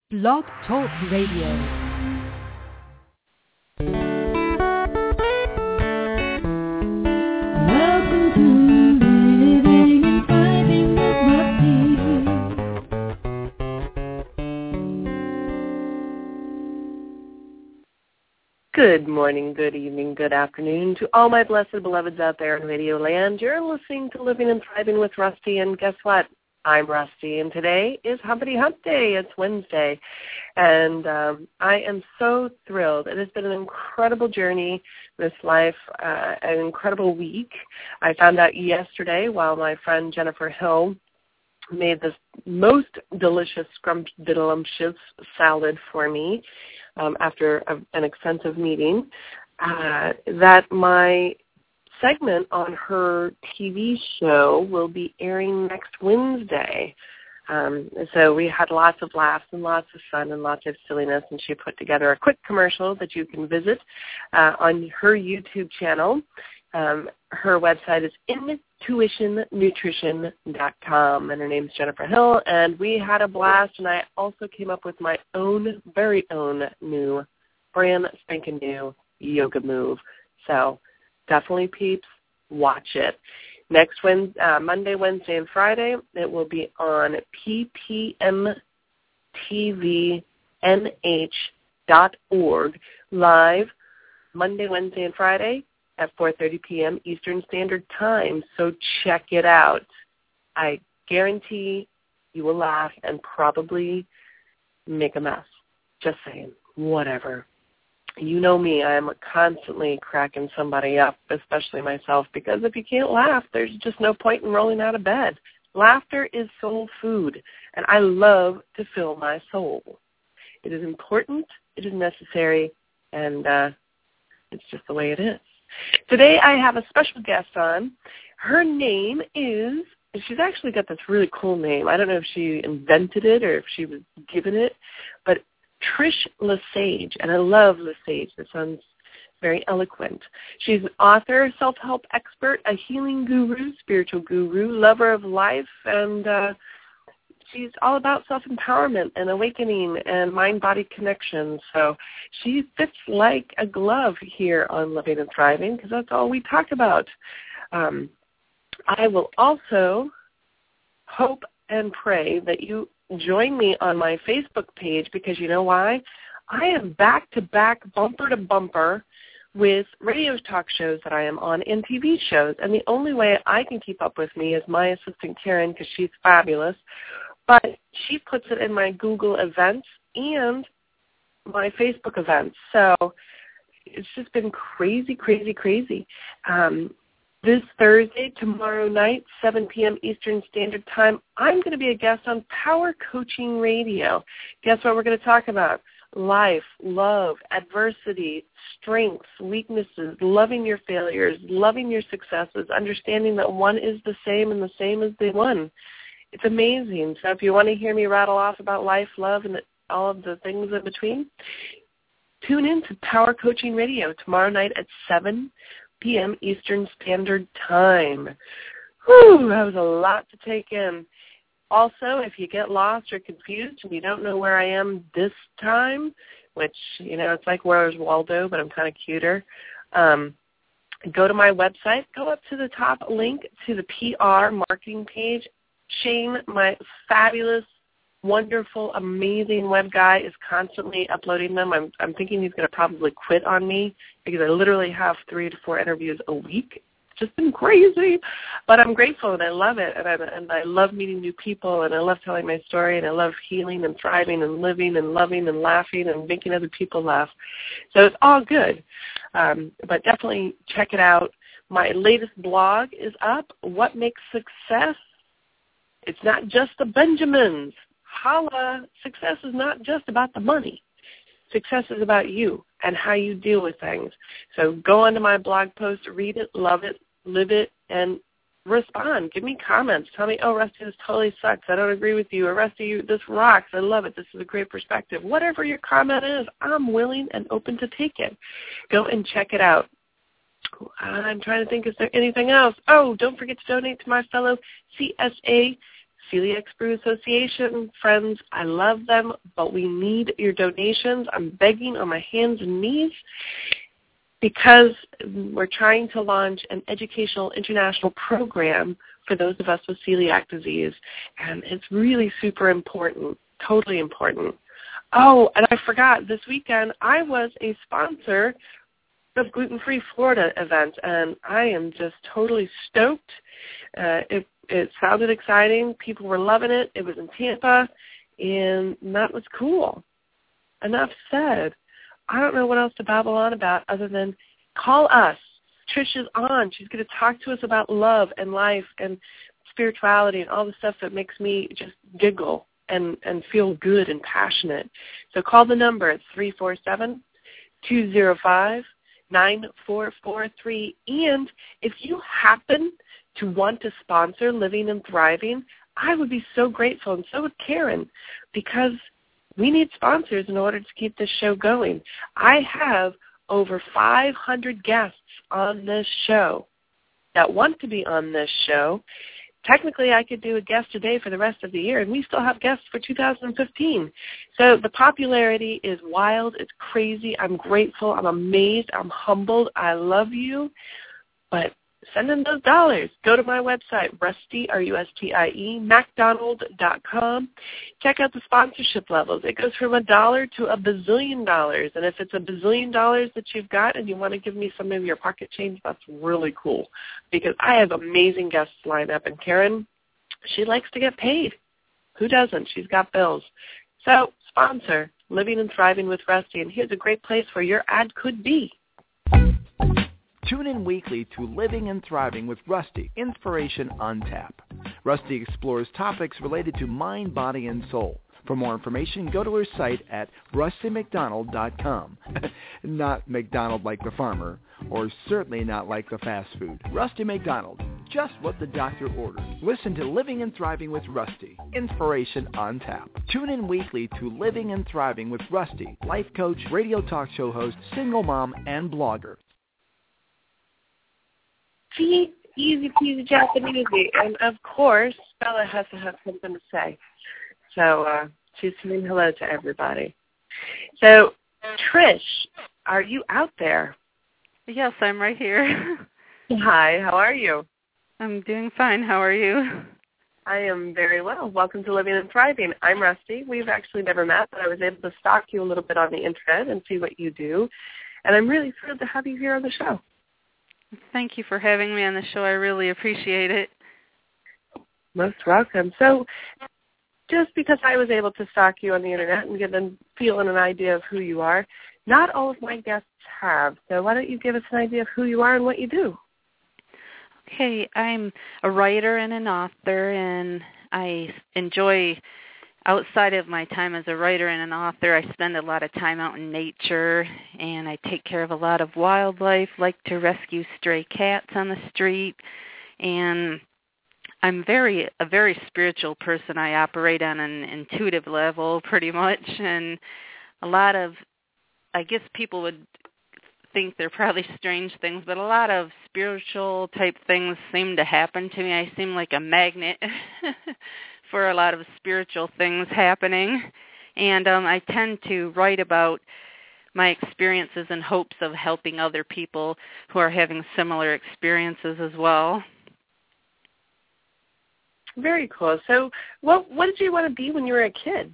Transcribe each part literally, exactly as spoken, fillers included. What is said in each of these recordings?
Blog Talk Radio. Good morning, good evening, good afternoon to all my blessed beloveds out there in Radio Land. You're listening to Living and Thriving with Rusty, and guess what? I'm Rusty, and today is Humpity Hump Day. It's Wednesday, and um, I am so thrilled. It has been an incredible journey, this life, uh, an incredible week. I found out yesterday while my friend Jennifer Hill made this most delicious scrumptious salad for me um, after a, an extensive meeting, uh, that my segment on her T V show will be airing next Wednesday. Um, so we had lots of laughs and lots of fun and lots of silliness, and she put together a quick commercial that you can visit uh, on her YouTube channel. Um, her website is intuition nutrition dot com, and her name's Jennifer Hill, and we had a blast, and I also came up with my own, very own new, brand spanking new yoga move. So definitely, peeps, watch it. Next Wednesday, uh, Monday, Wednesday, and Friday, it will be on p p m t v n h dot org live Monday, Wednesday, and Friday at four thirty p.m. Eastern Standard Time. So check it out. I guarantee you will laugh and probably make a mess. Just saying. Whatever. You know me, I'm constantly cracking somebody up, especially myself, because if you can't laugh, there's just no point in rolling out of bed. Laughter is soul food, and I love to fill my soul. It is important, it is necessary, and uh, it's just the way it is. Today I have a special guest on. Her name is, she's actually got this really cool name. I don't know if she invented it or if she was given it, but Trish Lesage, and I love Lesage. That sounds very eloquent. She's an author, self-help expert, a healing guru, spiritual guru, lover of life, and uh, she's all about self-empowerment and awakening and mind-body connection. So she fits like a glove here on Living and Thriving because that's all we talk about. Um, I will also hope and pray that you join me on my Facebook page because you know why? I am back-to-back, bumper-to-bumper with radio talk shows that I am on and T V shows. And the only way I can keep up with me is my assistant, Karen, because she's fabulous. But she puts it in my Google events and my Facebook events. So it's just been crazy, crazy, crazy. Um, this Thursday, tomorrow night, seven p.m. Eastern Standard Time, I'm going to be a guest on Power Coaching Radio. Guess what we're going to talk about? Life, love, adversity, strengths, weaknesses, loving your failures, loving your successes, understanding that one is the same and the same is the one. It's amazing. So if you want to hear me rattle off about life, love, and all of the things in between, tune in to Power Coaching Radio tomorrow night at seven p.m. Eastern Standard Time. Whew, that was a lot to take in. Also, if you get lost or confused and you don't know where I am this time, which, you know, it's like Where's Waldo, but I'm kind of cuter, um, go to my website, go up to the top link to the P R marketing page. Shane, my fabulous, wonderful, amazing web guy, is constantly uploading them. I'm, I'm thinking he's going to probably quit on me because I literally have three to four interviews a week. It's just been crazy. But I'm grateful, and I love it, and I, and I love meeting new people, and I love telling my story, and I love healing and thriving and living and loving and laughing and making other people laugh. So it's all good. Um, but definitely check it out. My latest blog is up, What Makes Success? It's not just the Benjamins. Holla, success is not just about the money. Success is about you and how you deal with things. So go onto my blog post, read it, love it, live it, and respond. Give me comments. Tell me, oh, Rusty, this totally sucks. I don't agree with you. Or, Rusty, this rocks. I love it. This is a great perspective. Whatever your comment is, I'm willing and open to take it. Go and check it out. I'm trying to think, is there anything else? Oh, don't forget to donate to my fellow C S A Celiac Brew Association. Friends, I love them, but we need your donations. I'm begging on my hands and knees because we're trying to launch an educational international program for those of us with celiac disease, and it's really super important, totally important. Oh, and I forgot, this weekend I was a sponsor of Gluten Free Florida event, and I am just totally stoked. Uh, it, it sounded exciting. People were loving it. It was in Tampa, and that was cool. Enough said. I don't know what else to babble on about other than call us. Trish is on. She's going to talk to us about love and life and spirituality and all the stuff that makes me just giggle and, and feel good and passionate. So call the number. It's three four seven, two zero five, nine four four three. And if you happen to want to sponsor Living and Thriving, I would be so grateful, and so would Karen, because we need sponsors in order to keep this show going. I have over five hundred guests on this show that want to be on this show. Technically, I could do a guest a day for the rest of the year, and we still have guests for two thousand fifteen. So the popularity is wild. It's crazy. I'm grateful. I'm amazed. I'm humbled. I love you. But send in those dollars. Go to my website, Rustie, R U S T I E, macdonald dot com. Check out the sponsorship levels. It goes from a dollar to a bazillion dollars. And if it's a bazillion dollars that you've got and you want to give me some of your pocket change, that's really cool, because I have amazing guests lined up. And Karen, she likes to get paid. Who doesn't? She's got bills. So sponsor Living and Thriving with Rustie. And here's a great place where your ad could be. Tune in weekly to Living and Thriving with Rustie, Inspiration on Tap. Rustie explores topics related to mind, body, and soul. For more information, go to her site at rustie mcdonald dot com. Not McDonald like the farmer, or certainly not like the fast food. Rustie McDonald, just what the doctor ordered. Listen to Living and Thriving with Rustie, Inspiration on Tap. Tune in weekly to Living and Thriving with Rustie, life coach, radio talk show host, single mom, and blogger. Easy peasy Japanese, and of course, Bella has to have something to say. So uh, she's saying hello to everybody. So, Trish, are you out there? Yes, I'm right here. Hi, how are you? I'm doing fine. How are you? I am very well. Welcome to Living and Thriving. I'm Rustie. We've actually never met, but I was able to stalk you a little bit on the internet and see what you do, and I'm really thrilled to have you here on the show. Thank you for having me on the show. I really appreciate it. Most welcome. So just because I was able to stalk you on the internet and get a feel and an idea of who you are, not all of my guests have. So why don't you give us an idea of who you are and what you do? Okay, I'm a writer and an author, and I enjoy, outside of my time as a writer and an author, I spend a lot of time out in nature, and I take care of a lot of wildlife, like to rescue stray cats on the street, and I'm very a very spiritual person. I operate on an intuitive level pretty much, and a lot of, I guess people would think they're probably strange things, but a lot of spiritual type things seem to happen to me. I seem like a magnet for a lot of spiritual things happening, and um, I tend to write about my experiences in hopes of helping other people who are having similar experiences as well. Very cool. So what, what did you want to be when you were a kid?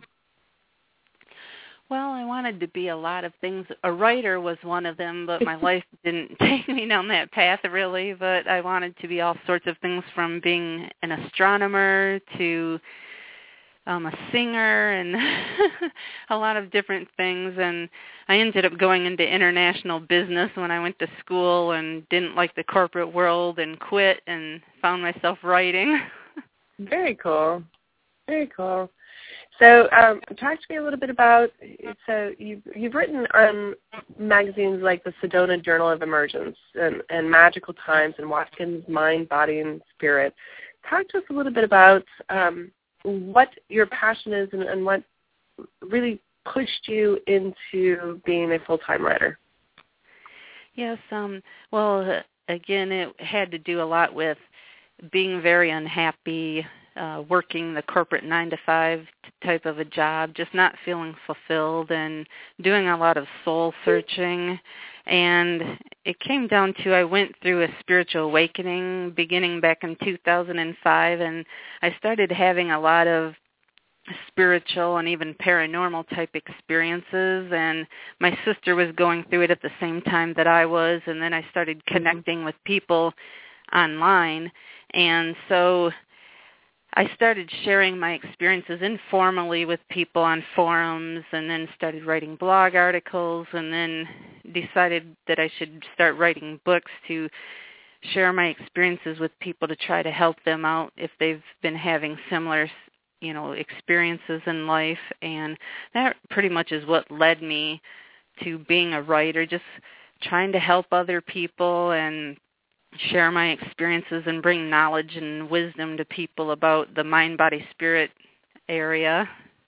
Well, I wanted to be a lot of things. A writer was one of them, but my life didn't take me down that path really. But I wanted to be all sorts of things, from being an astronomer to um, a singer and a lot of different things. And I ended up going into international business when I went to school and didn't like the corporate world and quit and found myself writing. Very cool. Very cool. So um, talk to me a little bit about, so you've, you've written on magazines like the Sedona Journal of Emergence and, and Magical Times and Watkins Mind, Body, and Spirit. Talk to us a little bit about um, what your passion is and, and what really pushed you into being a full-time writer. Yes, um, well, again, it had to do a lot with being very unhappy uh, working the corporate nine to five type of a job, just not feeling fulfilled and doing a lot of soul searching. And it came down to I went through a spiritual awakening beginning back in two thousand five, and I started having a lot of spiritual and even paranormal type experiences, and my sister was going through it at the same time that I was, and then I started connecting with people online, and so I started sharing my experiences informally with people on forums, and then started writing blog articles, and then decided that I should start writing books to share my experiences with people to try to help them out if they've been having similar you know, experiences in life, and that pretty much is what led me to being a writer, just trying to help other people and share my experiences and bring knowledge and wisdom to people about the mind, body, spirit area.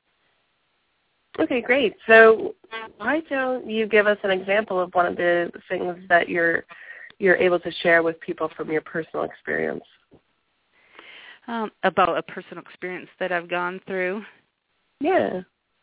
Okay, great. So why don't you give us an example of one of the things that you're you're able to share with people from your personal experience? Um, about a personal experience that I've gone through. Yeah.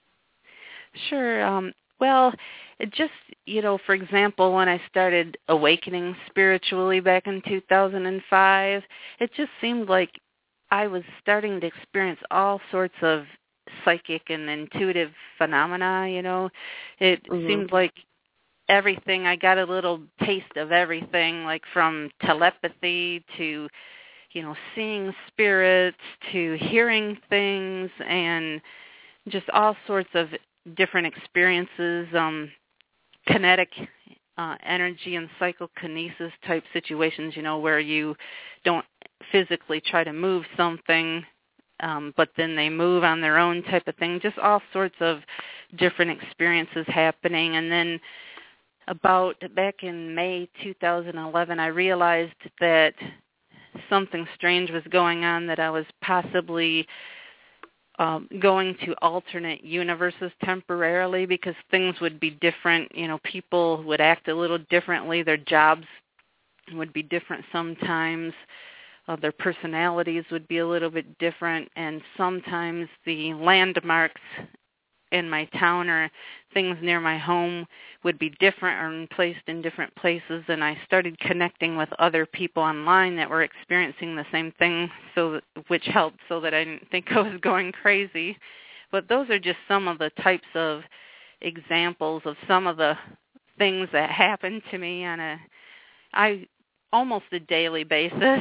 Sure. Um, well, it just, you know, for example, when I started awakening spiritually back in two thousand five, it just seemed like I was starting to experience all sorts of psychic and intuitive phenomena, you know. It mm-hmm. seemed like everything, I got a little taste of everything, like from telepathy to you know, seeing spirits to hearing things and just all sorts of different experiences, um, kinetic uh, energy and psychokinesis type situations, you know, where you don't physically try to move something, um, but then they move on their own type of thing, just all sorts of different experiences happening. And then about back in May two thousand eleven, I realized that something strange was going on, that I was possibly um, going to alternate universes temporarily because things would be different. You know, people would act a little differently. Their jobs would be different sometimes. Uh, their personalities would be a little bit different. And sometimes the landmarks in my town or things near my home would be different or placed in different places, and I started connecting with other people online that were experiencing the same thing, so that, which helped so that I didn't think I was going crazy. But those are just some of the types of examples of some of the things that happen to me on a I almost a daily basis.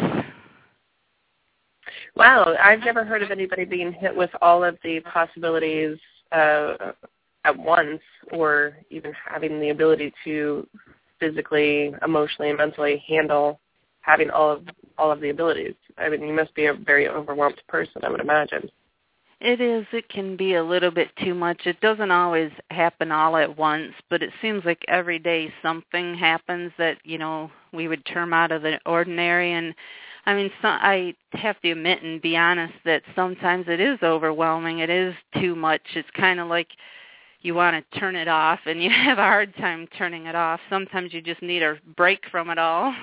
Wow, I've never heard of anybody being hit with all of the possibilities Uh, at once, or even having the ability to physically, emotionally, and mentally handle having all of all of the abilities. I mean, you must be a very overwhelmed person, I would imagine. It is. It can be a little bit too much. It doesn't always happen all at once, but it seems like every day something happens that, you know, we would term out of the ordinary. And I mean, so, I have to admit and be honest that sometimes it is overwhelming. It is too much. It's kind of like you want to turn it off, and you have a hard time turning it off. Sometimes you just need a break from it all.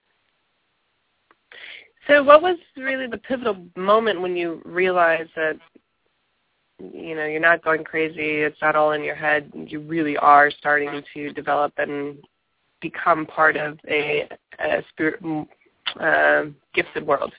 So what was really the pivotal moment when you realized that, you know, you're not going crazy, it's not all in your head, you really are starting to develop and become part of a, a spirit, uh, gifted world?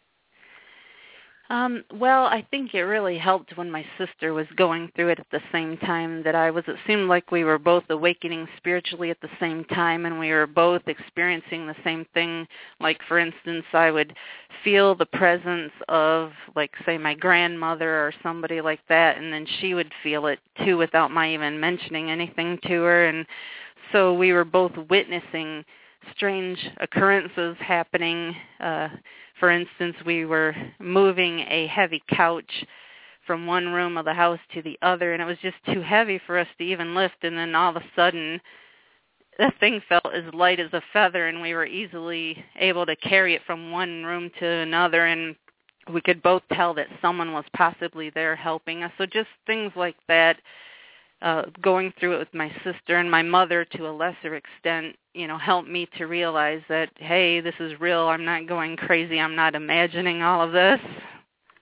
Um, well, I think it really helped when my sister was going through it at the same time that I was. It seemed like we were both awakening spiritually at the same time, and we were both experiencing the same thing. Like, for instance, I would feel the presence of, like, say, my grandmother or somebody like that, and then she would feel it, too, without my even mentioning anything to her. And so we were both witnessing strange occurrences happening. Uh, for instance, we were moving a heavy couch from one room of the house to the other, and it was just too heavy for us to even lift, and then all of a sudden the thing felt as light as a feather, and we were easily able to carry it from one room to another, and we could both tell that someone was possibly there helping us. So just things like that. Uh, going through it with my sister and my mother to a lesser extent, you know, helped me to realize that, hey, this is real. I'm not going crazy. I'm not imagining all of this.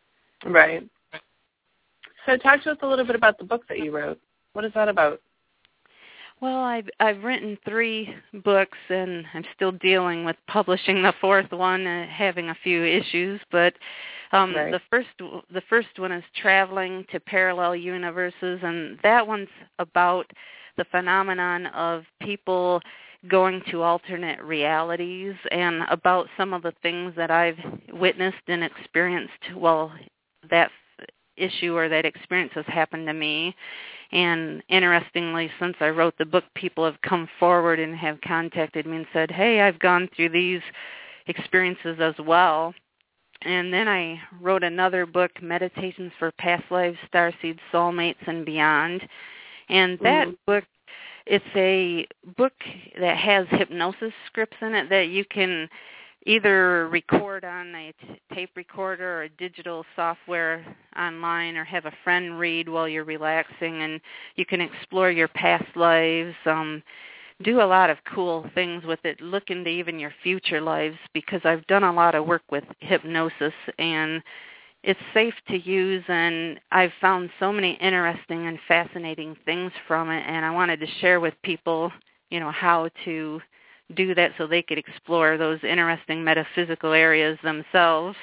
Right. So talk to us a little bit about the book that you wrote. What is that about? Well, I've I've written three books, and I'm still dealing with publishing the fourth one, uh, having a few issues. But um, right. the first the first one is Traveling to Parallel Universes, and that one's about the phenomenon of people going to alternate realities, and about some of the things that I've witnessed and experienced while that issue or that experience has happened to me. And interestingly, since I wrote the book, people have come forward and have contacted me and said, hey, I've gone through these experiences as well. And then I wrote another book, Meditations for Past Lives, Starseeds, Soulmates, and Beyond. And that mm-hmm. book, it's a book that has hypnosis scripts in it that you can either record on a t- tape recorder or a digital software online, or have a friend read while you're relaxing, and you can explore your past lives, um, do a lot of cool things with it, look into even your future lives, because I've done a lot of work with hypnosis, and it's safe to use, and I've found so many interesting and fascinating things from it, and I wanted to share with people, you know, how to do that so they could explore those interesting metaphysical areas themselves.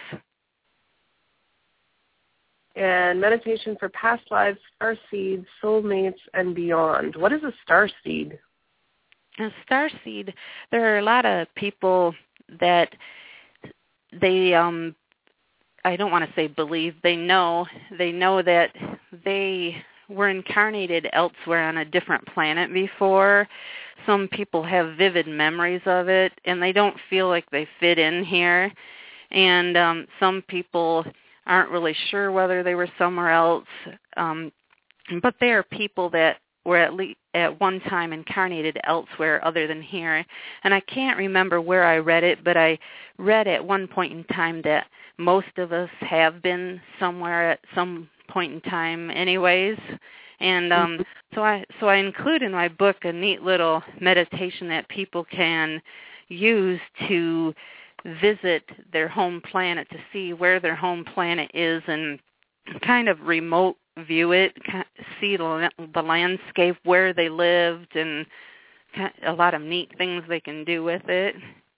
And Meditation for Past Lives, Starseeds, Soulmates, and Beyond. What is a starseed? A starseed, there are a lot of people that they, um, I don't want to say believe, they know, they know that they were incarnated elsewhere on a different planet before. Some people have vivid memories of it, and they don't feel like they fit in here. And um, some people aren't really sure whether they were somewhere else. Um, but they are people that were at least at one time incarnated elsewhere other than here. And I can't remember where I read it, but I read at one point in time that most of us have been somewhere at some point in time anyways. And um, so I so I include in my book a neat little meditation that people can use to visit their home planet, to see where their home planet is, and kind of remote view it, see the, the landscape where they lived, and a lot of neat things they can do with it.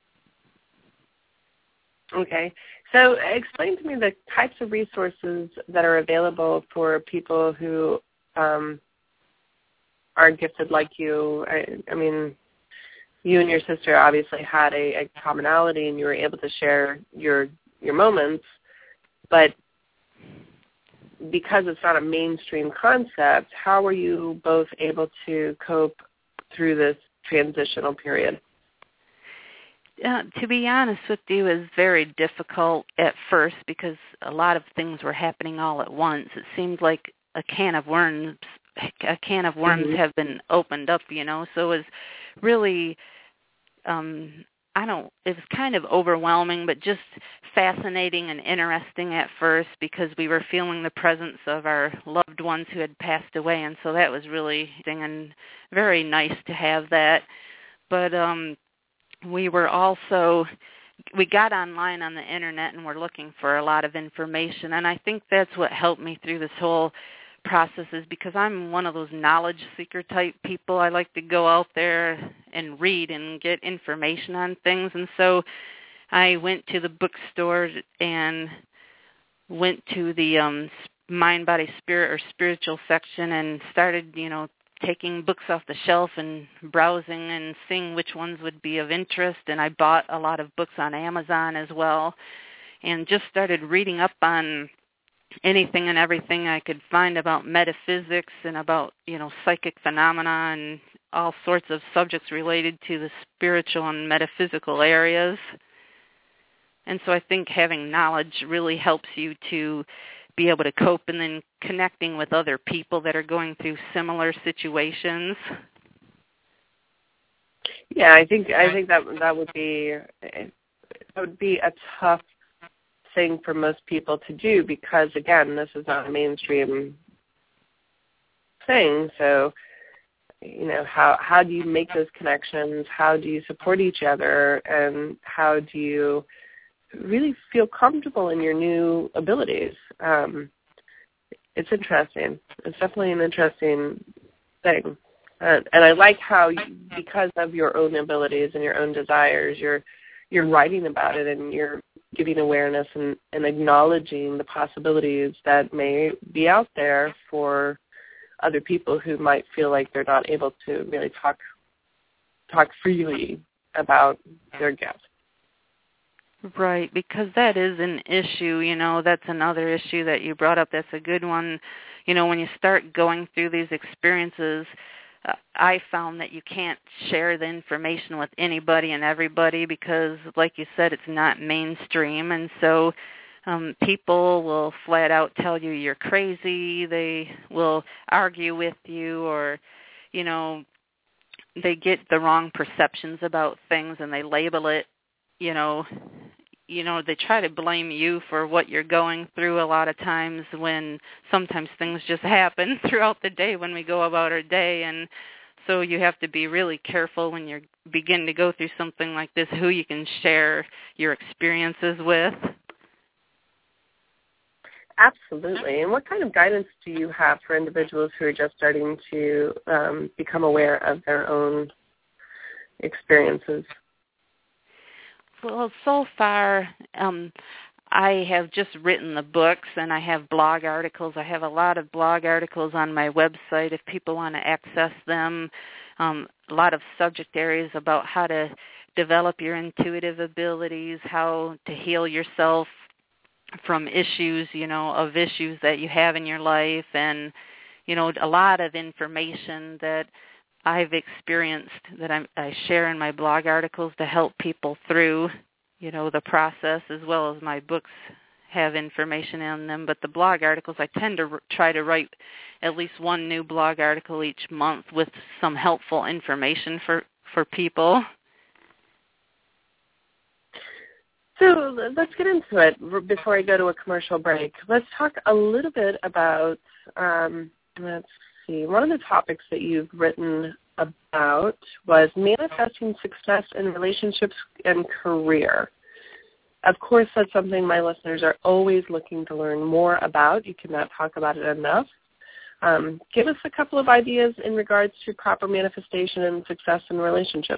Okay. So explain to me the types of resources that are available for people who um, are gifted like you. I, I mean, you and your sister obviously had a, a commonality, and you were able to share your your moments, but because it's not a mainstream concept, how were you both able to cope through this transitional period? Uh, to be honest with you, it was very difficult at first because a lot of things were happening all at once. It seemed like a can of worms, a can of worms mm-hmm. have been opened up, you know. So it was really, um, I don't. It was kind of overwhelming, but just fascinating and interesting at first because we were feeling the presence of our loved ones who had passed away, and so that was really and very nice to have that. But um, we were also, we got online on the internet and we're looking for a lot of information, and I think that's what helped me through this whole process is because I'm one of those knowledge seeker type people. I like to go out there and read and get information on things, and so I went to the bookstore and went to the um, mind, body, spirit or spiritual section and started, you know, taking books off the shelf and browsing and seeing which ones would be of interest. And I bought a lot of books on Amazon as well and just started reading up on anything and everything I could find about metaphysics and about, you know, psychic phenomena and all sorts of subjects related to the spiritual and metaphysical areas. And so I think having knowledge really helps you to be able to cope, and then connecting with other people that are going through similar situations. Yeah, I think I think that that would be that would be a tough thing for most people to do because, again, this is not a mainstream thing. So, you know, how how do you make those connections? How do you support each other? And how do you really feel comfortable in your new abilities. Um, it's interesting. It's definitely an interesting thing. Uh, and I like how, you, because of your own abilities and your own desires, you're you're writing about it and you're giving awareness and, and acknowledging the possibilities that may be out there for other people who might feel like they're not able to really talk talk freely about their gifts. Right, because that is an issue, you know, that's another issue that you brought up. That's a good one. You know, when you start going through these experiences, uh, I found that you can't share the information with anybody and everybody because, like you said, it's not mainstream. And so um, people will flat out tell you you're crazy. They will argue with you, or, you know, they get the wrong perceptions about things and they label it, you know, you know, they try to blame you for what you're going through a lot of times, when sometimes things just happen throughout the day when we go about our day. And so you have to be really careful when you begin to go through something like this, who you can share your experiences with. Absolutely. And what kind of guidance do you have for individuals who are just starting to um, become aware of their own experiences? Well, so far, um, I have just written the books, and I have blog articles. I have a lot of blog articles on my website if people want to access them. Um, a lot of subject areas about how to develop your intuitive abilities, how to heal yourself from issues, you know, of issues that you have in your life, and, you know, a lot of information that I've experienced that I'm, I share in my blog articles to help people through, you know, the process, as well as my books have information in them. But the blog articles, I tend to r- try to write at least one new blog article each month with some helpful information for, for people. So let's get into it. Before I go to a commercial break, let's talk a little bit about, um, let's see, one of the topics that you've written about was manifesting success in relationships and career. Of course, that's something my listeners are always looking to learn more about. You cannot talk about it enough. Um, give us a couple of ideas in regards to proper manifestation and success in relationships.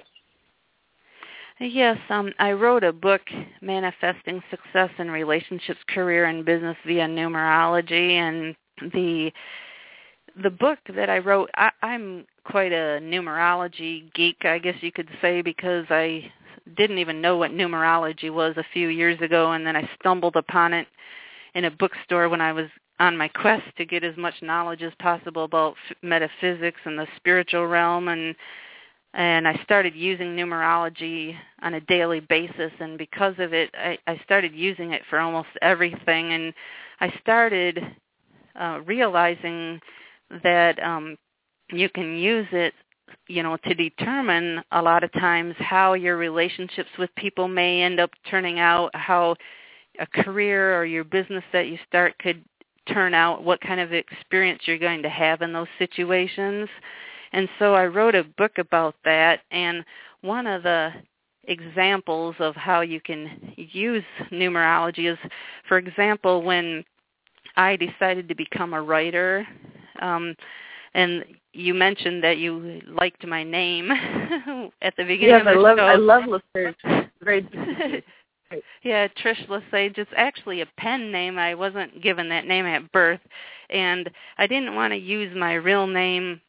Yes, um, I wrote a book, Manifesting Success in Relationships, Career, and Business via Numerology, and the the book that I wrote, I, I'm quite a numerology geek, I guess you could say, because I didn't even know what numerology was a few years ago, and then I stumbled upon it in a bookstore when I was on my quest to get as much knowledge as possible about f- metaphysics and the spiritual realm, and and I started using numerology on a daily basis, and because of it, I, I started using it for almost everything, and I started uh, realizing that um, you can use it, you know, to determine a lot of times how your relationships with people may end up turning out, how a career or your business that you start could turn out, what kind of experience you're going to have in those situations. And so I wrote a book about that, and one of the examples of how you can use numerology is, for example, when I decided to become a writer, um, and you mentioned that you liked my name at the beginning yes, of the I love, show. I love LeSage. Very Yeah, Trish Lesage. It's actually a pen name. I wasn't given that name at birth, and I didn't want to use my real name,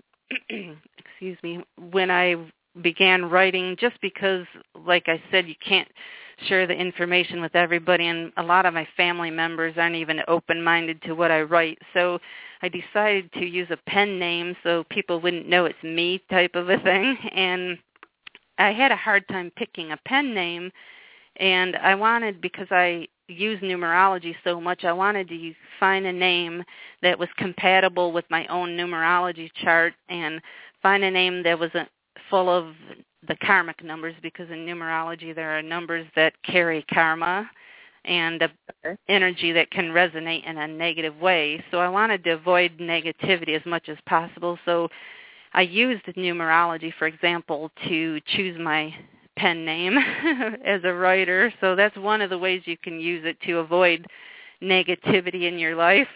excuse me, when I began writing, just because, like I said, you can't share the information with everybody, and a lot of my family members aren't even open-minded to what I write. So I decided to use a pen name so people wouldn't know it's me, type of a thing. And I had a hard time picking a pen name, and I wanted, because I use numerology so much, I wanted to find a name that was compatible with my own numerology chart, and find a name that wasn't full of the karmic numbers, because in numerology there are numbers that carry karma and a okay. energy that can resonate in a negative way. So I wanted to avoid negativity as much as possible. So I used numerology, for example, to choose my pen name as a writer. So that's one of the ways you can use it to avoid negativity in your life.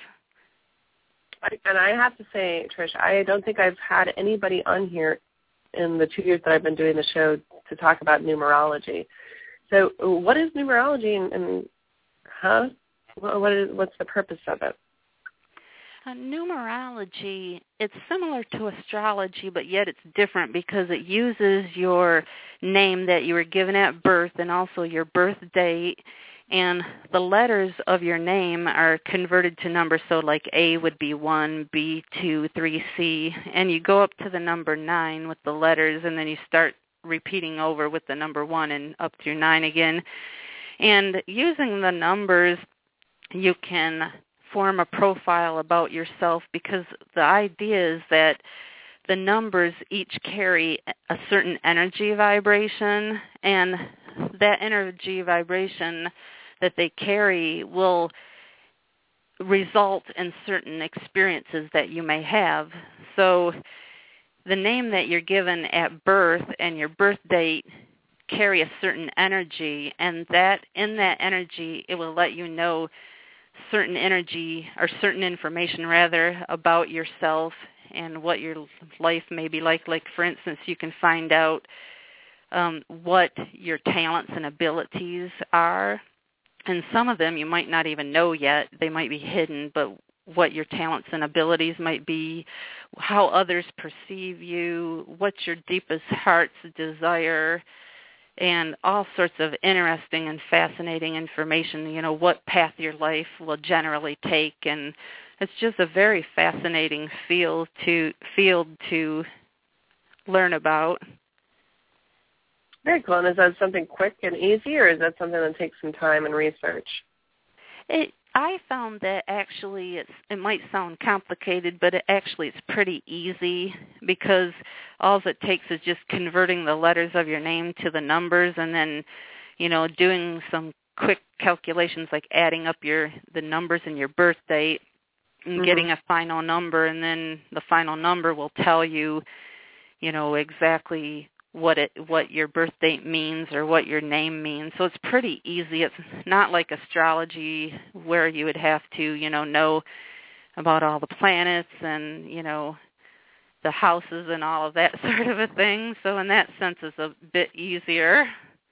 And I have to say, Trish, I don't think I've had anybody on here in the two years that I've been doing the show to talk about numerology. So what is numerology, and, and huh? What is, what's the purpose of it? Uh, numerology, it's similar to astrology, but yet it's different because it uses your name that you were given at birth and also your birth date, and the letters of your name are converted to numbers. So like A would be one, B, two, three, C, and you go up to the number nine with the letters, and then you start repeating over with the number one and up through nine again. And using the numbers, you can form a profile about yourself, because the idea is that the numbers each carry a certain energy vibration, and that energy vibration that they carry will result in certain experiences that you may have. So the name that you're given at birth and your birth date carry a certain energy, and that in that energy it will let you know certain energy or certain information rather about yourself and what your life may be like. Like, for instance, you can find out um, what your talents and abilities are, and some of them you might not even know yet. They might be hidden, but what your talents and abilities might be, how others perceive you, what's your deepest heart's desire, and all sorts of interesting and fascinating information, you know, what path your life will generally take. And it's just a very fascinating field to field to learn about. Very cool. And is that something quick and easy, or is that something that takes some time and research? It, I found that actually it's, it might sound complicated, but it actually it's pretty easy, because all it takes is just converting the letters of your name to the numbers, and then, you know, doing some quick calculations like adding up your the numbers in your birth date and mm-hmm. getting a final number, and then the final number will tell you, you know, exactly what it what your birth date means or what your name means. So it's pretty easy. It's not like astrology where you would have to, you know, know about all the planets and, you know, the houses and all of that sort of a thing. So in that sense, it's a bit easier.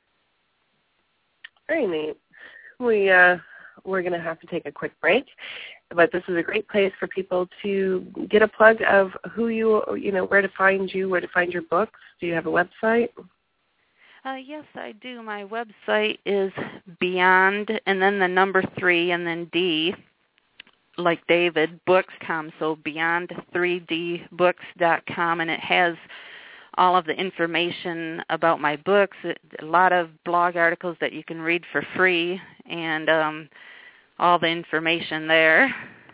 Very neat. We, uh, we're going to have to take a quick break, but this is a great place for people to get a plug of who you, you know, where to find you, where to find your books. Do you have a website? Uh, yes, I do. My website is Beyond, and then the number three, and then D, like David, books dot com, so beyond three d books dot com, and it has all of the information about my books, a lot of blog articles that you can read for free, and um, all the information there.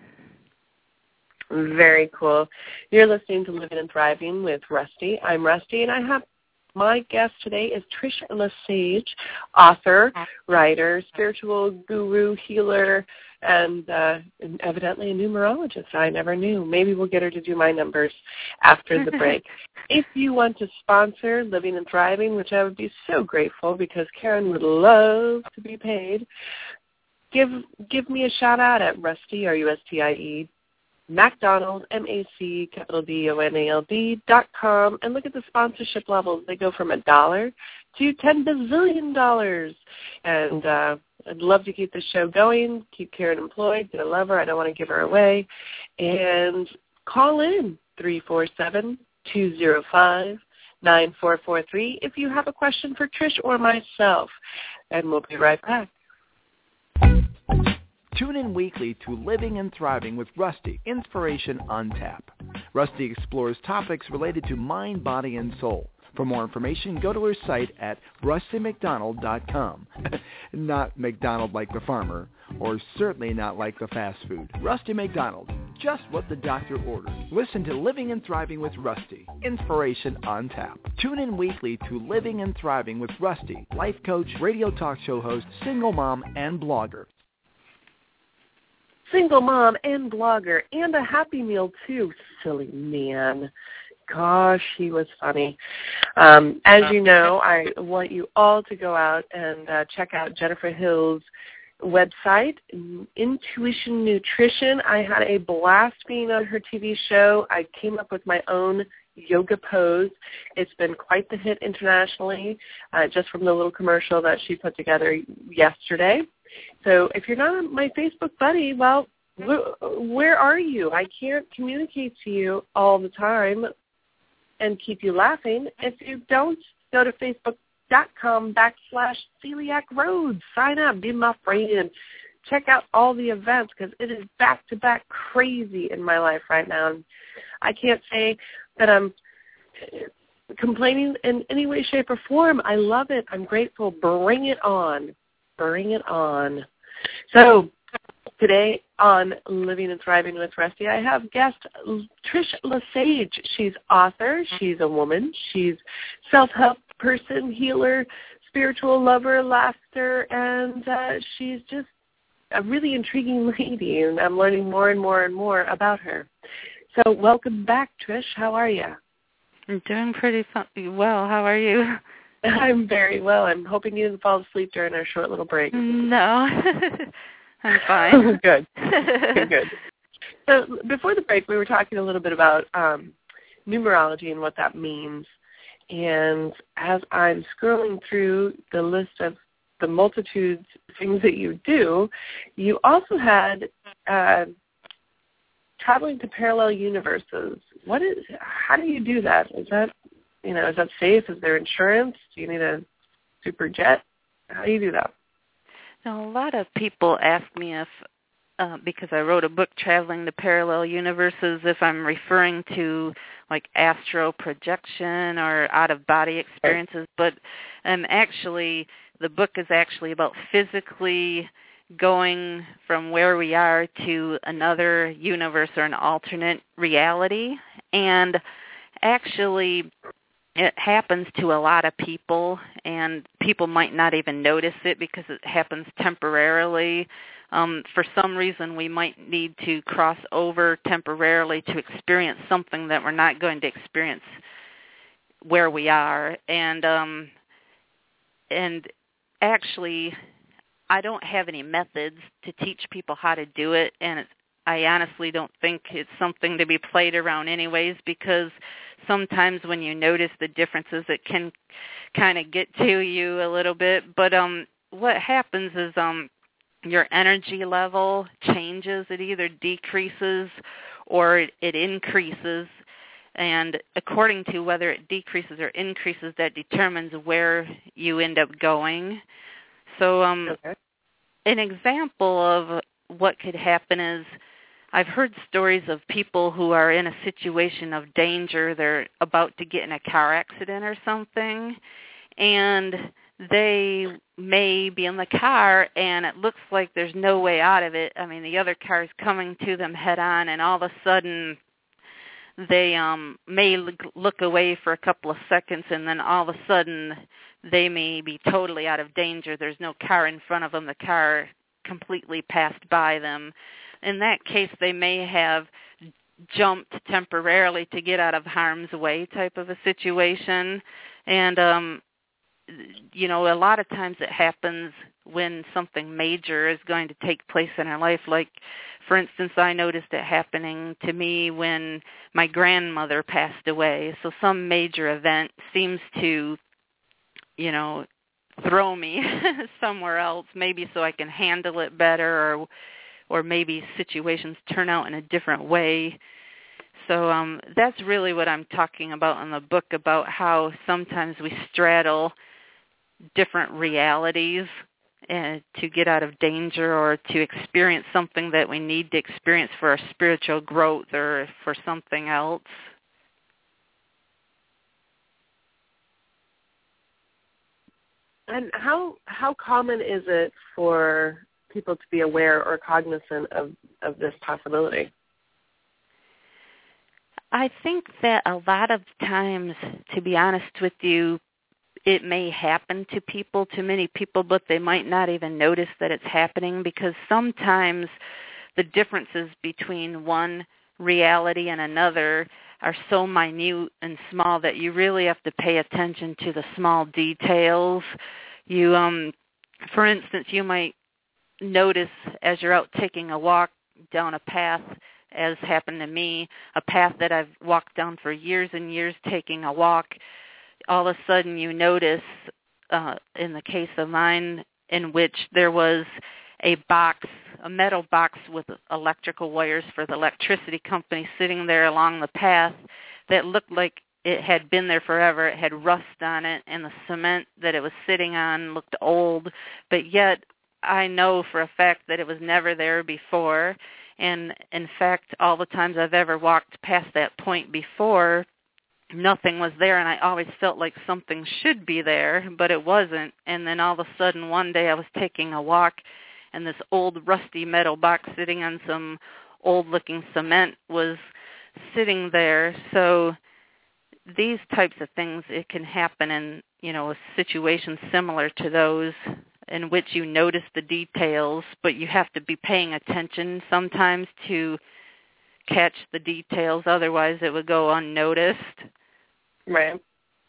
Very cool. You're listening to Living and Thriving with Rusty. I'm Rusty, and I have my guest today is Trish Lesage, author, writer, spiritual guru, healer, and, uh, and evidently a numerologist. I never knew. Maybe we'll get her to do my numbers after the break. If you want to sponsor Living and Thriving, which I would be so grateful because Karen would love to be paid, give give me a shout out at Rusty, R U S T I E, MacDonald, M A C, capital D O N A L D, dot com, and look at the sponsorship levels. They go from a dollar to ten bazillion dollars. And uh, I'd love to keep the show going, keep Karen employed, get a lover. I don't want to give her away. And call in, three four seven, two zero five, nine four four three, if you have a question for Trish or myself. And we'll be right back. Tune in weekly to Living and Thriving with Rusty, Inspiration on Tap. Rusty explores topics related to mind, body, and soul. For more information, go to her site at rusty mcdonald dot com. Not McDonald like the farmer, or certainly not like the fast food. Rusty McDonald, just what the doctor ordered. Listen to Living and Thriving with Rusty, Inspiration on Tap. Tune in weekly to Living and Thriving with Rusty, life coach, radio talk show host, single mom, and blogger. Single mom and blogger, and a Happy Meal, too. Silly man. Gosh, he was funny. Um, as you know, I want you all to go out and uh, check out Jennifer Hill's website, Intuition Nutrition. I had a blast being on her T V show. I came up with my own yoga pose. It's been quite the hit internationally, uh, just from the little commercial that she put together yesterday. So if you're not my Facebook buddy, well, wh- where are you? I can't communicate to you all the time and keep you laughing. If you don't, go to facebook.com backslash celiac road. Sign up, be my friend. Check out all the events because it is back-to-back crazy in my life right now. I can't say that I'm complaining in any way, shape, or form. I love it. I'm grateful. Bring it on. Bring it on. So today on Living and Thriving with Rusty, I have guest Trish Lesage. She's author. She's a woman. She's self-help person, healer, spiritual lover, laughter, and uh, she's just a really intriguing lady, and I'm learning more and more and more about her. So welcome back, Trish. How are you? I'm doing pretty fun- well. How are you? I'm very well. I'm hoping you didn't fall asleep during our short little break. No. I'm fine. Good. Good, good. So before the break, we were talking a little bit about um, numerology and what that means. And as I'm scrolling through the list of the multitudes of things that you do, you also had uh, traveling to parallel universes. What is? How do you do that? Is that, you know, is that safe? Is there insurance? Do you need a super jet? How do you do that? Now, a lot of people ask me if, uh, because I wrote a book, Traveling to Parallel Universes, if I'm referring to like astral projection or out-of-body experiences. But um, actually, the book is actually about physically going from where we are to another universe or an alternate reality. And actually, it happens to a lot of people, and people might not even notice it because it happens temporarily. Um, for some reason, we might need to cross over temporarily to experience something that we're not going to experience where we are. And um, and actually, I don't have any methods to teach people how to do it, and it's, I honestly don't think it's something to be played around anyways, because sometimes when you notice the differences, it can kind of get to you a little bit. But um, what happens is um, your energy level changes. It either decreases or it, it increases. And according to whether it decreases or increases, that determines where you end up going. So um, okay. An example of what could happen is I've heard stories of people who are in a situation of danger. They're about to get in a car accident or something, and they may be in the car, and it looks like there's no way out of it. I mean, the other car is coming to them head on, and all of a sudden they um, may look away for a couple of seconds, and then all of a sudden they may be totally out of danger. There's no car in front of them. The car completely passed by them. In that case, they may have jumped temporarily to get out of harm's way type of a situation. And, um, you know, a lot of times it happens when something major is going to take place in our life. Like, for instance, I noticed it happening to me when my grandmother passed away. So some major event seems to, you know, throw me somewhere else, maybe so I can handle it better, or or maybe situations turn out in a different way. So um, that's really what I'm talking about in the book, about how sometimes we straddle different realities uh, to get out of danger or to experience something that we need to experience for our spiritual growth or for something else. And how how common is it for people to be aware or cognizant of, of this possibility? I think that a lot of times, to be honest with you, it may happen to people, to many people, but they might not even notice that it's happening, because sometimes the differences between one reality and another are so minute and small that you really have to pay attention to the small details. You, um, for instance, you might notice as you're out taking a walk down a path, as happened to me, a path that I've walked down for years and years taking a walk, all of a sudden you notice, uh, in the case of mine, in which there was a box, a metal box with electrical wires for the electricity company sitting there along the path that looked like it had been there forever. It had rust on it, and the cement that it was sitting on looked old, but yet I know for a fact that it was never there before. And in fact, all the times I've ever walked past that point before, nothing was there, and I always felt like something should be there, but it wasn't. And then all of a sudden, one day I was taking a walk, and this old rusty metal box sitting on some old-looking cement was sitting there. So these types of things, it can happen in, you know, situations similar to those in which you notice the details, but you have to be paying attention sometimes to catch the details. Otherwise, it would go unnoticed. Right.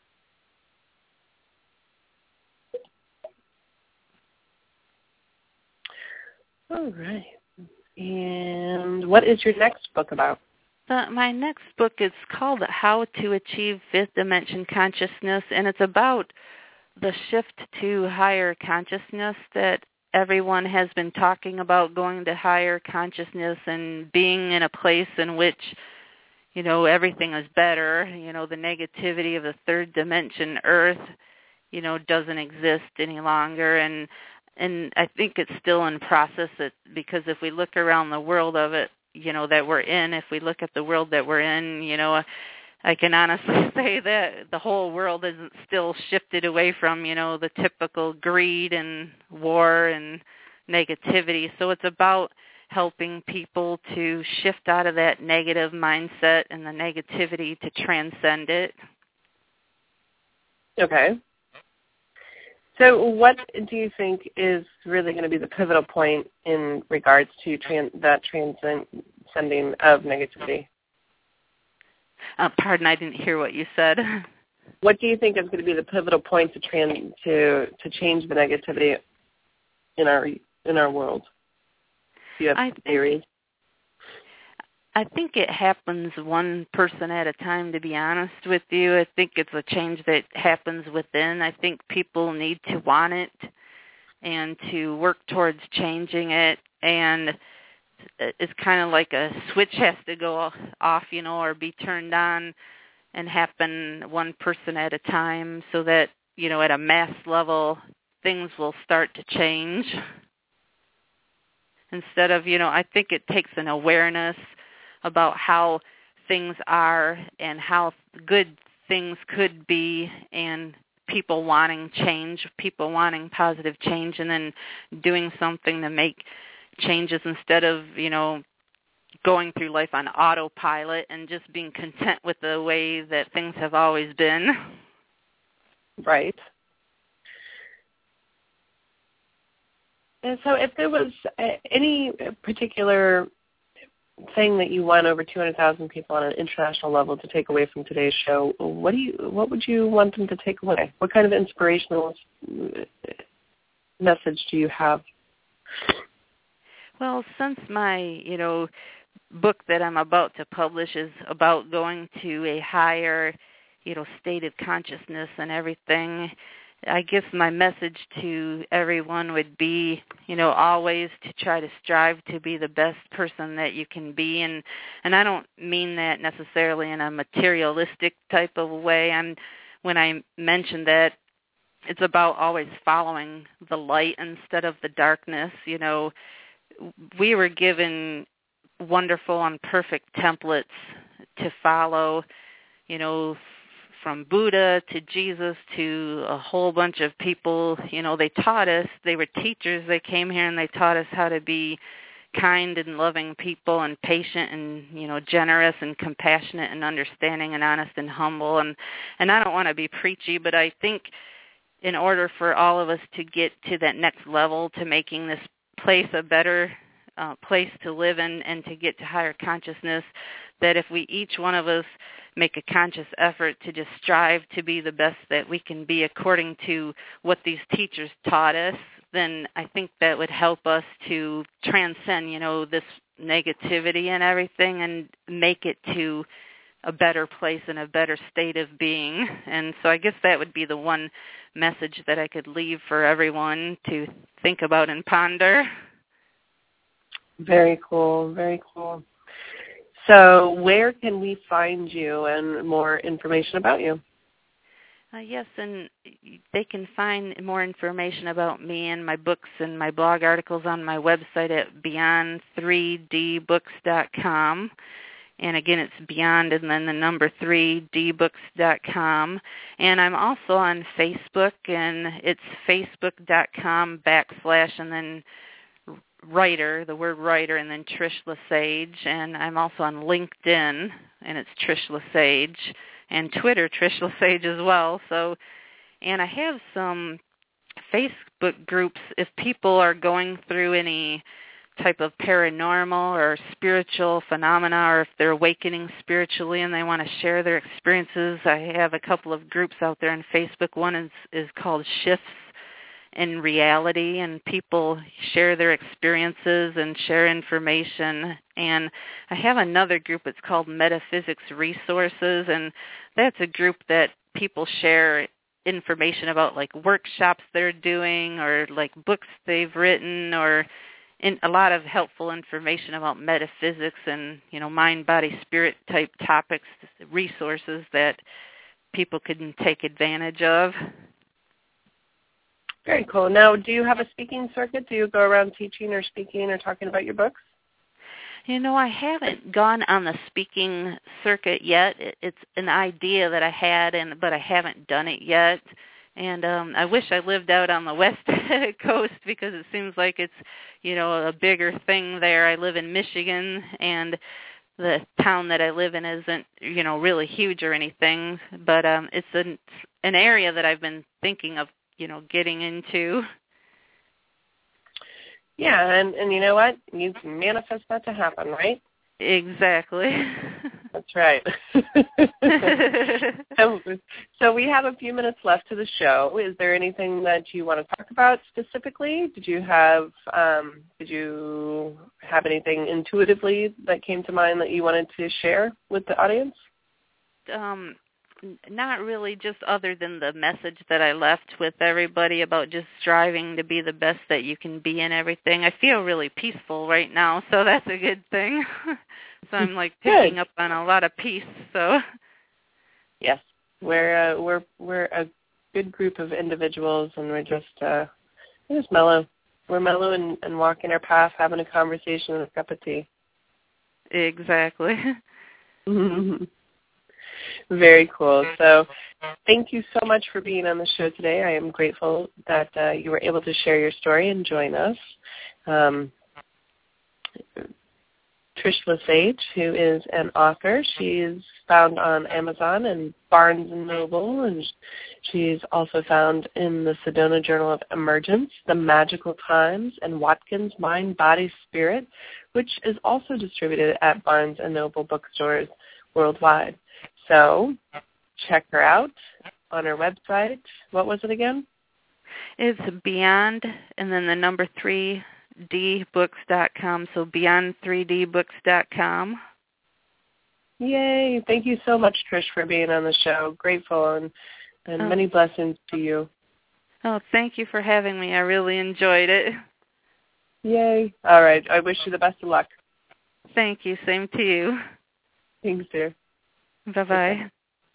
All right. And what is your next book about? The, my next book is called How to Achieve Fifth Dimension Consciousness, and it's about the shift to higher consciousness that everyone has been talking about, going to higher consciousness and being in a place in which, you know, everything is better. You know, the negativity of the third dimension, Earth, you know, doesn't exist any longer. And and I think it's still in process, it, because if we look around the world of it, you know, that we're in, if we look at the world that we're in, you know, I can honestly say that the whole world isn't still shifted away from, you know, the typical greed and war and negativity. So it's about helping people to shift out of that negative mindset and the negativity to transcend it. Okay. So what do you think is really going to be the pivotal point in regards to tran- that transcending of negativity? Uh, pardon, I didn't hear what you said. What do you think is going to be the pivotal point to trans- to to change the negativity in our in our world? Do you have I theories? Think, I think it happens one person at a time, to be honest with you. I think it's a change that happens within. I think people need to want it and to work towards changing it, and it's kind of like a switch has to go off, you know, or be turned on and happen one person at a time so that, you know, at a mass level, things will start to change. Instead of, you know, I think it takes an awareness about how things are and how good things could be, and people wanting change, people wanting positive change, and then doing something to make changes instead of, you know, going through life on autopilot and just being content with the way that things have always been. Right. And so if there was any particular thing that you want over two hundred thousand people on an international level to take away from today's show, what do you, what would you want them to take away? What kind of inspirational message do you have? Well, since my, you know, book that I'm about to publish is about going to a higher, you know, state of consciousness and everything, I guess my message to everyone would be, you know, always to try to strive to be the best person that you can be. And, and I don't mean that necessarily in a materialistic type of way. I'm, when I mention that, it's about always following the light instead of the darkness. You know, we were given wonderful and perfect templates to follow, you know, from Buddha to Jesus to a whole bunch of people. You know, they taught us, they were teachers, they came here and they taught us how to be kind and loving people and patient and, you know, generous and compassionate and understanding and honest and humble. And, and I don't want to be preachy, but I think in order for all of us to get to that next level, to making this place a better uh, place to live in and to get to higher consciousness, that if we each one of us make a conscious effort to just strive to be the best that we can be according to what these teachers taught us, then I think that would help us to transcend, you know, this negativity and everything and make it to a better place and a better state of being. And so I guess that would be the one message that I could leave for everyone to think about and ponder. Very cool, very cool. So where can we find you and more information about you? Uh, yes, and they can find more information about me and my books and my blog articles on my website at beyond three d books dot com. And again, it's beyond and then the number three d books dot com. And I'm also on Facebook, and it's facebook.com backslash and then writer, the word writer, and then Trish Lesage. And I'm also on LinkedIn, and it's Trish Lesage, and Twitter, Trish Lesage as well. So, and I have some Facebook groups if people are going through any type of paranormal or spiritual phenomena, or if they're awakening spiritually and they want to share their experiences. I have a couple of groups out there on Facebook. One is, is called Shifts in Reality, and people share their experiences and share information. And I have another group, it's called Metaphysics Resources, and that's a group that people share information about, like workshops they're doing or like books they've written, or in a lot of helpful information about metaphysics and, you know, mind, body, spirit type topics, resources that people can take advantage of. Very cool. Now, do you have a speaking circuit? Do you go around teaching or speaking or talking about your books? You know, I haven't gone on the speaking circuit yet. It's an idea that I had, and but I haven't done it yet. And um, I wish I lived out on the West Coast, because it seems like it's, you know, a bigger thing there. I live in Michigan, and the town that I live in isn't, you know, really huge or anything. But um, it's an, an area that I've been thinking of, you know, getting into. Yeah, and, and you know what? You can manifest that to happen, right? Exactly. That's right. so, so we have a few minutes left to the show. Is there anything that you want to talk about specifically? Did you have um, did you have anything intuitively that came to mind that you wanted to share with the audience? Um, not really, just other than the message that I left with everybody about just striving to be the best that you can be in everything. I feel really peaceful right now, so that's a good thing. So I'm like picking good. up on a lot of peace. So yes, we're uh, we're we're a good group of individuals, and we're just uh, we're just mellow. We're mellow and, and walking our path, having a conversation and a cup of tea. Exactly. Very cool. So thank you so much for being on the show today. I am grateful that uh, you were able to share your story and join us. Um, Trish Lesage, who is an author. She is found on Amazon and Barnes and Noble, and she's also found in the Sedona Journal of Emergence, The Magical Times, and Watkins Mind, Body, Spirit, which is also distributed at Barnes and Noble bookstores worldwide. So check her out on her website. What was it again? It's Beyond and then the number three d books dot com. So beyond three d books dot com. Yay. Thank you so much, Trish, for being on the show. Grateful, and, and oh. many blessings to you. Oh, thank you for having me. I really enjoyed it. Yay. All right. I wish you the best of luck. Thank you. Same to you. Thanks, dear. Bye-bye. Okay.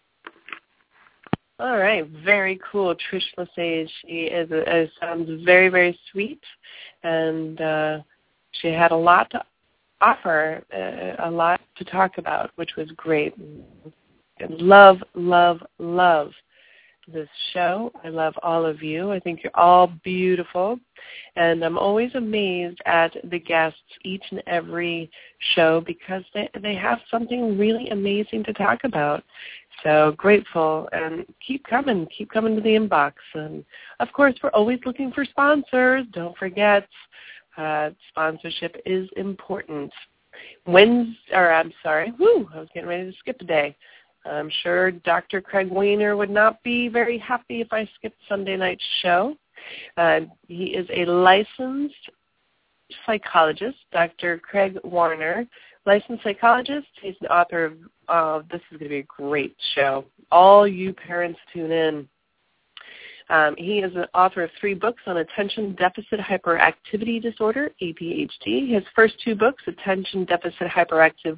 All right. Very cool. Trish Lesage. She is a, a, sounds very, very sweet, and uh, she had a lot to offer, uh, a lot to talk about, which was great. I love, love, love this show. I love all of you. I think you're all beautiful, and I'm always amazed at the guests each and every show because they they have something really amazing to talk about. So grateful, and keep coming, keep coming to the inbox. And of course, we're always looking for sponsors. Don't forget, uh, sponsorship is important. Wednesday, or I'm sorry, whoo, I was getting ready to skip a day. I'm sure Doctor Craig Weiner would not be very happy if I skipped Sunday night's show. Uh, he is a licensed psychologist, Doctor Craig Weiner, licensed psychologist. He's the author of, uh, this is going to be a great show. All you parents tune in. Um, he is the author of three books on attention deficit hyperactivity disorder, A D H D. His first two books, Attention Deficit Hyperactive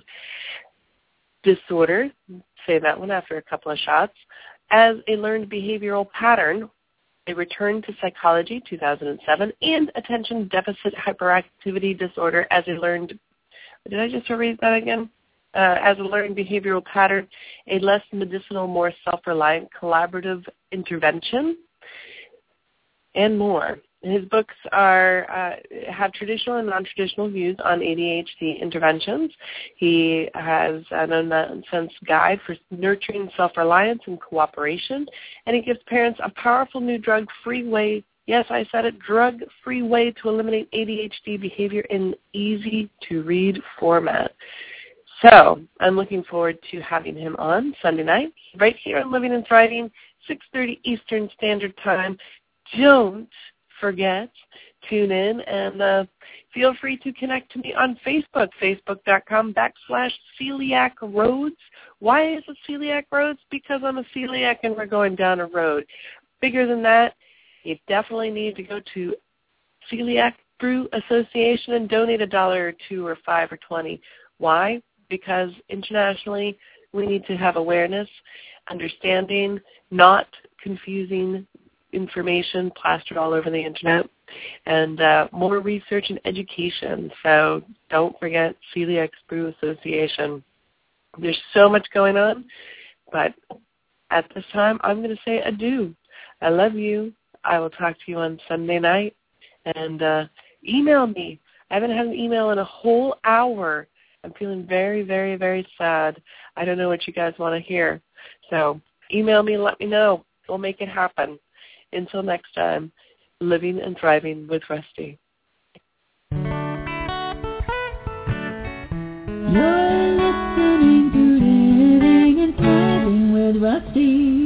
Disorder, say that one after a couple of shots, As a Learned Behavioral Pattern, A Return to Psychology, two thousand seven, and Attention Deficit Hyperactivity Disorder as a Learned, did I just read that again? Uh, as a Learned Behavioral Pattern, A Less Medicinal, More Self-Reliant Collaborative Intervention, and more. His books are uh, have traditional and non-traditional views on A D H D interventions. He has a no-nonsense guide for nurturing self-reliance and cooperation, and he gives parents a powerful new drug-free way, yes, I said it, drug-free way to eliminate A D H D behavior in easy-to-read format. So I'm looking forward to having him on Sunday night, right here on Living and Thriving, six thirty Eastern Standard Time. Don't forget, tune in, and uh, feel free to connect to me on Facebook, facebook.com backslash Celiac Roads. Why is it Celiac Roads? Because I'm a celiac and we're going down a road. Bigger than that, you definitely need to go to Celiac Brew Association and donate a dollar or two or five or twenty. Why? Because internationally we need to have awareness, understanding, not confusing information plastered all over the internet, and uh, more research and education. So don't forget Celiac Brew Association. There's so much going on, but at this time I'm going to say adieu. I love you. I will talk to you on Sunday night, and uh, email me. I haven't had an email in a whole hour. I'm feeling very, very, very sad. I don't know what you guys want to hear. So email me and let me know. We'll make it happen. Until next time, Living and Thriving with Rusty. You're listening to Living and Thriving with Rusty.